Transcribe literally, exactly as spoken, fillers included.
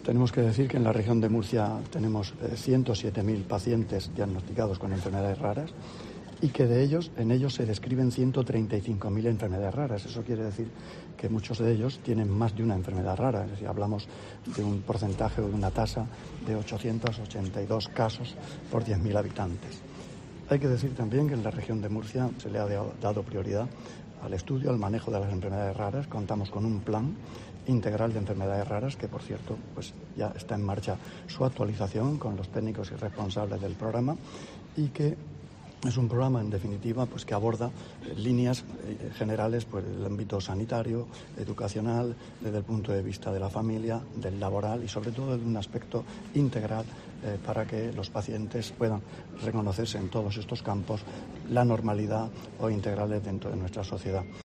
tenemos que decir que en la región de Murcia tenemos eh, ciento siete mil pacientes diagnosticados con enfermedades raras y que de ellos, en ellos se describen ciento treinta y cinco mil enfermedades raras. Eso quiere decir que muchos de ellos tienen más de una enfermedad rara. Es decir, hablamos de un porcentaje o de una tasa de ochocientos ochenta y dos casos por diez mil habitantes. Hay que decir también que en la región de Murcia se le ha dado prioridad al estudio, al manejo de las enfermedades raras. Contamos con un plan integral de enfermedades raras que, por cierto, pues ya está en marcha su actualización con los técnicos y responsables del programa y que es un programa, en definitiva, pues que aborda eh, líneas eh, generales pues, del ámbito sanitario, educacional, desde el punto de vista de la familia, del laboral y, sobre todo, de un aspecto integral eh, para que los pacientes puedan reconocerse en todos estos campos la normalidad o integrales dentro de nuestra sociedad.